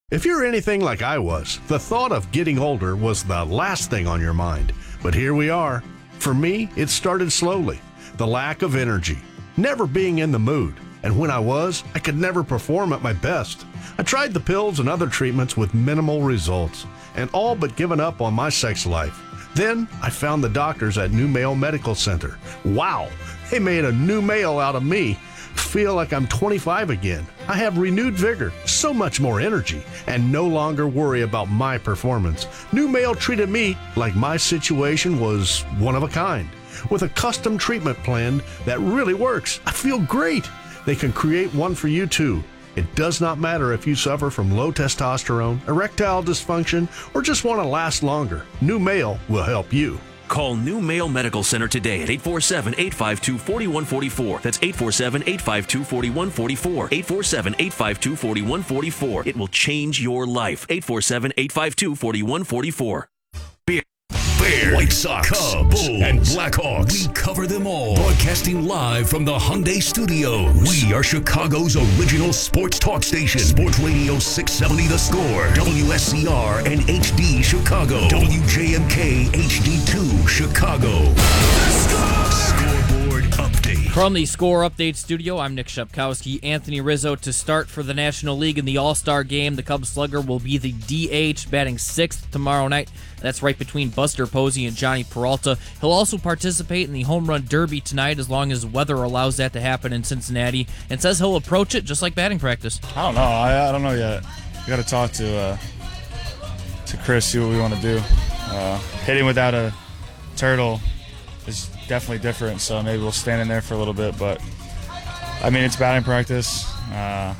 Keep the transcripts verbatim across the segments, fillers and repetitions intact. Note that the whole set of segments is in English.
If you're anything like I was, the thought of getting older was the last thing on your mind. But here we are. For me, it started slowly. The lack of energy, never being in the mood. And when I was, I could never perform at my best. I tried the pills and other treatments with minimal results, and all but given up on my sex life. Then I found the doctors at New Male Medical Center. Wow, they made a new male out of me. Feel like I'm twenty-five again. I have renewed vigor, so much more energy, and no longer worry about my performance. New Male treated me like my situation was one of a kind, with a custom treatment plan that really works. I feel great. They can create one for you too. It does not matter if you suffer from low testosterone, erectile dysfunction, or just want to last longer. New Male will help you. Call New Male Medical Center today at eight four seven, eight five two, four one four four. That's eight four seven, eight five two, four one four four. eight four seven, eight five two, four one four four. It will change your life. eight four seven, eight five two, four one four four. Bears, White Sox, Cubs, Bulls, and Blackhawks. We cover them all. Broadcasting live from the Hyundai Studios. We are Chicago's original sports talk station. Sports Radio six seventy The Score. W S C R and H D Chicago. W J M K H D two Chicago. The Score! Scoreboard update. From the Score Update studio, I'm Nick Shepkowski. Anthony Rizzo to start for the National League in the All-Star game. The Cubs slugger will be the D H, batting sixth tomorrow night. That's right between Buster Posey and Johnny Peralta. He'll also participate in the Home Run Derby tonight as long as weather allows that to happen in Cincinnati, and says he'll approach it just like batting practice. I don't know. I, I don't know yet. We got to talk to uh, to Chris, see what we want to do. Uh, hitting without a turtle is definitely different, so maybe we'll stand in there for a little bit. But, I mean, it's batting practice, uh,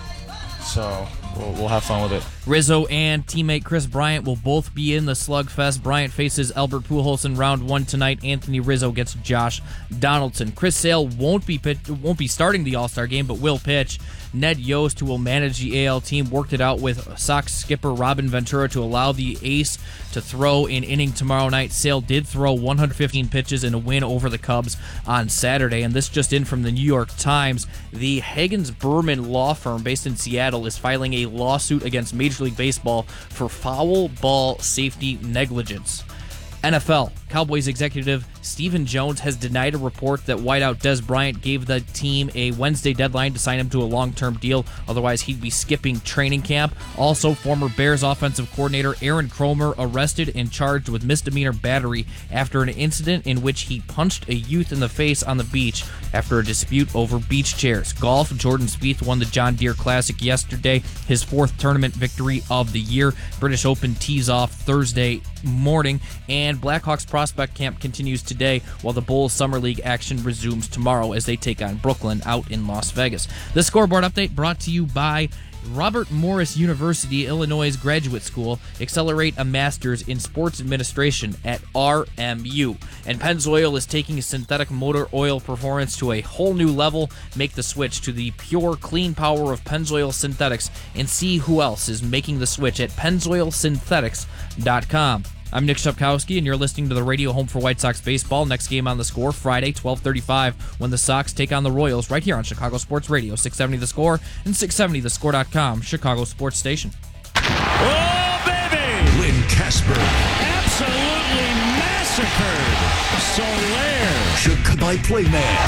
so we'll, we'll have fun with it. Rizzo and teammate Chris Bryant will both be in the slugfest. Bryant faces Albert Pujols in round one tonight. Anthony Rizzo gets Josh Donaldson. Chris Sale won't be pitch, won't be starting the All-Star game, but will pitch. Ned Yost, who will manage the A L team, worked it out with Sox skipper Robin Ventura to allow the ace to throw an inning tomorrow night. Sale did throw one hundred fifteen pitches in a win over the Cubs on Saturday, and this just in from the New York Times. The Higgins Berman law firm based in Seattle is filing a lawsuit against Major League Baseball for foul ball safety negligence. N F L. Cowboys executive Stephen Jones has denied a report that wideout Dez Bryant gave the team a Wednesday deadline to sign him to a long-term deal. Otherwise, he'd be skipping training camp. Also, former Bears offensive coordinator Aaron Kromer arrested and charged with misdemeanor battery after an incident in which he punched a youth in the face on the beach after a dispute over beach chairs. Golf. Jordan Spieth won the John Deere Classic yesterday, his fourth tournament victory of the year. British Open tees off Thursday morning, and Blackhawks prospect camp continues today while the Bulls Summer League action resumes tomorrow as they take on Brooklyn out in Las Vegas. The Scoreboard Update brought to you by Robert Morris University, Illinois Graduate School. Accelerate a master's in sports administration at R M U. And Pennzoil is taking synthetic motor oil performance to a whole new level. Make the switch to the pure, clean power of Pennzoil Synthetics and see who else is making the switch at pennzoil synthetics dot com. I'm Nick Shepkowski, and you're listening to the radio home for White Sox baseball. Next game on The Score, Friday, twelve thirty-five, when the Sox take on the Royals, right here on Chicago Sports Radio, six seventy The Score and six seventy the score dot com, Chicago Sports Station. Oh, baby! Lynn Casper. Absolutely massacred. Soler. Chicago by Playman.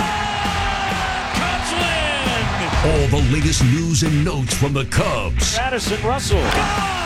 Cubs win! All the latest news and notes from the Cubs. Addison Russell. Gone!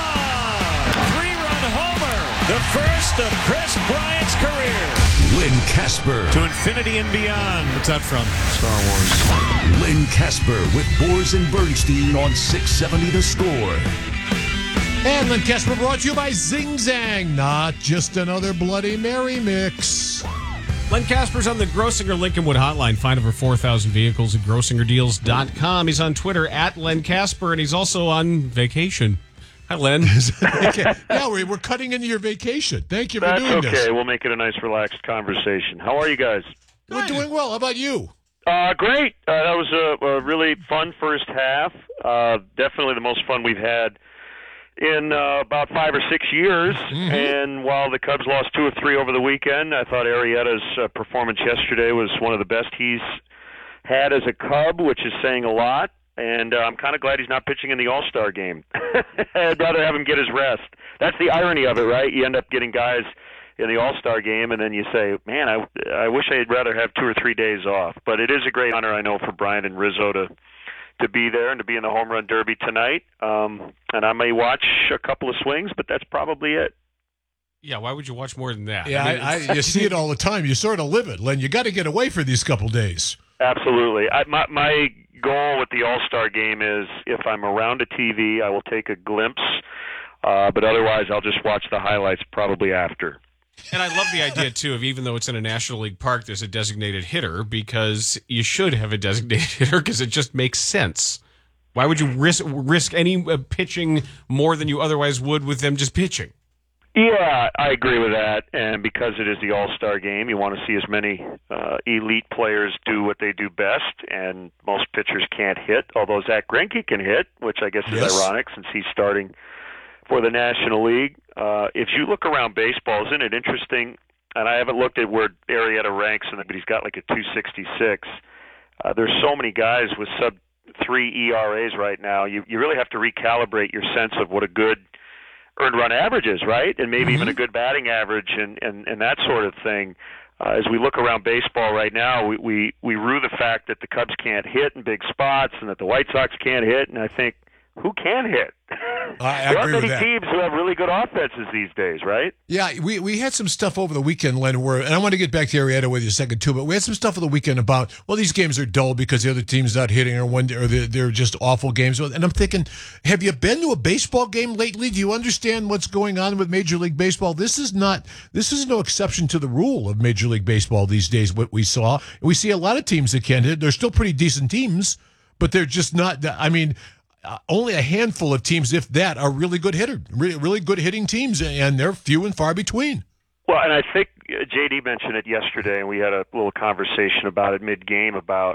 The first of Chris Bryant's career. Lynn Casper. To infinity and beyond. What's that from? Star Wars. Lynn Casper with Boers and Bernstein on six seventy The Score. And Lynn Casper brought to you by Zing Zang. Not just another Bloody Mary mix. Len Casper's on the Grossinger Lincolnwood hotline. Find over four thousand vehicles at grossinger deals dot com. He's on Twitter at Len Casper, and he's also on vacation. Hi, Len. Yeah, we're, we're cutting into your vacation. Thank you for That's doing okay. this. Okay, we'll make it a nice, relaxed conversation. How are you guys? We're doing well. How about you? Uh, great. Uh, that was a, a really fun first half. Uh, definitely the most fun we've had in uh, about five or six years. Mm-hmm. And while the Cubs lost two or three over the weekend, I thought Arrieta's uh, performance yesterday was one of the best he's had as a Cub, which is saying a lot. and uh, I'm kind of glad he's not pitching in the All-Star game. I'd rather have him get his rest. That's the irony of it, right? You end up getting guys in the All-Star game, and then you say, man, I, I wish I'd rather have two or three days off. But it is a great honor, I know, for Bryant and Rizzo to to be there and to be in the Home Run Derby tonight. Um, and I may watch a couple of swings, but that's probably it. Yeah, why would you watch more than that? Yeah, I mean, I, I, you see it all the time. You sort of live it, Len. You got to get away for these couple days. Absolutely. I, my, my goal with the All-Star game is if I'm around a T V, I will take a glimpse, uh, but otherwise I'll just watch the highlights probably after. And I love the idea, too, of even though it's in a National League park, there's a designated hitter, because you should have a designated hitter because it just makes sense. Why would you risk risk any uh, pitching more than you otherwise would with them just pitching? Yeah, I agree with that. And because it is the All-Star game, you want to see as many uh, elite players do what they do best. And most pitchers can't hit, although Zach Greinke can hit, which I guess is yes. ironic since he's starting for the National League. Uh, if you look around baseball, isn't it interesting? And I haven't looked at where Arrieta ranks, in it, but he's got like a two sixty-six. Uh, there's so many guys with sub three E R As right now. You you really have to recalibrate your sense of what a good earned run average is, right? And maybe mm-hmm. even a good batting average and, and, and that sort of thing. Uh, as we look around baseball right now, we, we, we rue the fact that the Cubs can't hit in big spots and that the White Sox can't hit, and I think, who can hit? I there agree aren't with many that. teams who have really good offenses these days, right? Yeah, we, we had some stuff over the weekend, Len, where, and I want to get back to Arrieta with you a second, too, but we had some stuff over the weekend about, well, these games are dull because the other team's not hitting or, one, or they're, they're just awful games. And I'm thinking, have you been to a baseball game lately? Do you understand what's going on with Major League Baseball? This is not, this is no exception to the rule of Major League Baseball these days, what we saw. We see a lot of teams that can't hit. They're still pretty decent teams, but they're just not, I mean, Uh, only a handful of teams, if that, are really good hitter, really, really good hitting teams, and they're few and far between. Well, and I think J D mentioned it yesterday, and we had a little conversation about it mid-game about,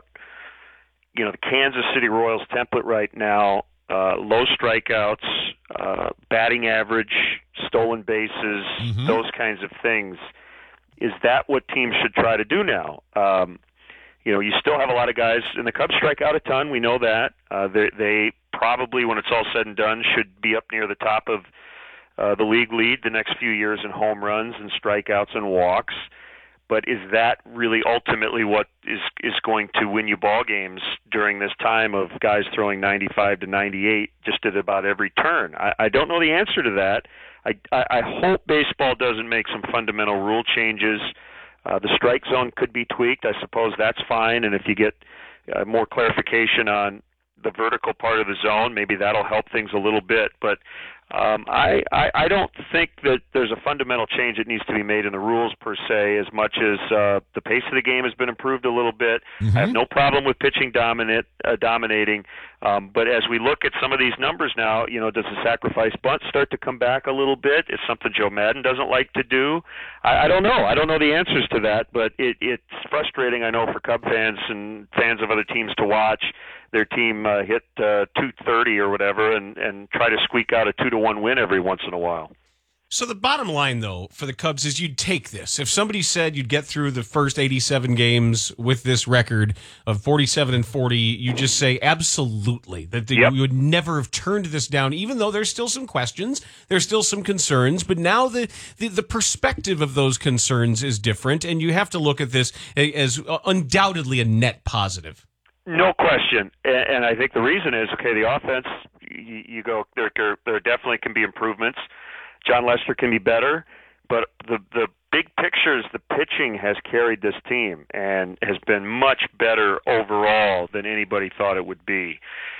you know, the Kansas City Royals template right now, uh, low strikeouts, uh, batting average, stolen bases, mm-hmm. those kinds of things. Is that what teams should try to do now? Um, you know, you still have a lot of guys, and the Cubs strike out a ton. We know that. Uh, they, they probably, when it's all said and done, should be up near the top of uh, the league lead the next few years in home runs and strikeouts and walks. But is that really ultimately what is is going to win you ball games during this time of guys throwing ninety-five to ninety-eight just at about every turn? I, I don't know the answer to that. I, I, I hope baseball doesn't make some fundamental rule changes. Uh, the strike zone could be tweaked. I suppose that's fine. And if you get uh, more clarification on the vertical part of the zone, maybe that'll help things a little bit. But um, I, I, I don't think that there's a fundamental change that needs to be made in the rules per se, as much as uh, the pace of the game has been improved a little bit. Mm-hmm. I have no problem with pitching dominate, uh, dominating. Um, but as we look at some of these numbers now, you know, does the sacrifice bunt start to come back a little bit? It's something Joe Madden doesn't like to do. I, I don't know. I don't know the answers to that, but it, it's frustrating, I know, for Cub fans and fans of other teams to watch their team uh, hit uh, two thirty or whatever and, and try to squeak out a two to one win every once in a while. So the bottom line, though, for the Cubs is you'd take this. If somebody said you'd get through the first eighty-seven games with this record of forty-seven and forty, you just say absolutely that the, yep. you would never have turned this down, even though there's still some questions, there's still some concerns. But now the, the, the perspective of those concerns is different, and you have to look at this as undoubtedly a net positive. No question, and I think the reason is, okay, the offense, you, you go, there, there, there definitely can be improvements. John Lester can be better, but the the big picture is the pitching has carried this team and has been much better overall than anybody thought it would be.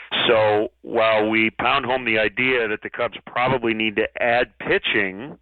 So while we pound home the idea that the Cubs probably need to add pitching,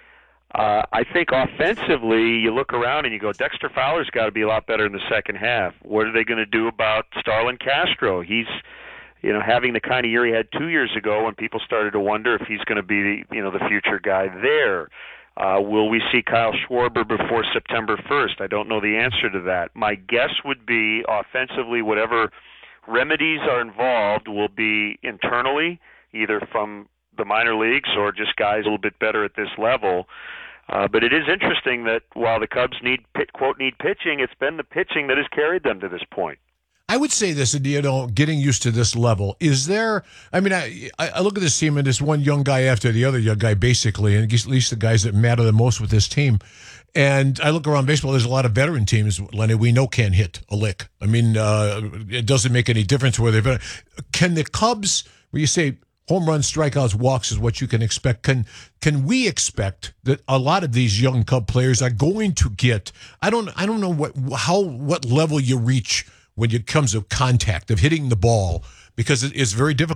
Uh, I think offensively, you look around and you go, Dexter Fowler's got to be a lot better in the second half. What are they going to do about Starlin Castro? He's, you know, having the kind of year he had two years ago when people started to wonder if he's going to be, the, you know, the future guy there. Uh, will we see Kyle Schwarber before September first? I don't know the answer to that. My guess would be offensively, whatever remedies are involved will be internally, either from the minor leagues or just guys a little bit better at this level. Uh, but it is interesting that while the Cubs need, pit, quote, need pitching, it's been the pitching that has carried them to this point. I would say this, you know, getting used to this level. Is there, I mean, I I look at this team and this one young guy after the other young guy, basically, and at least the guys that matter the most with this team. And I look around baseball, there's a lot of veteran teams, Lenny, we know can't hit a lick. I mean, uh, it doesn't make any difference where they've been. Can the Cubs, where you say home runs, strikeouts, walks is what you can expect, can can we expect that a lot of these young Cub players are going to get, I don't I don't know what how what level you reach when it comes to contact, of hitting the ball, because it's very difficult.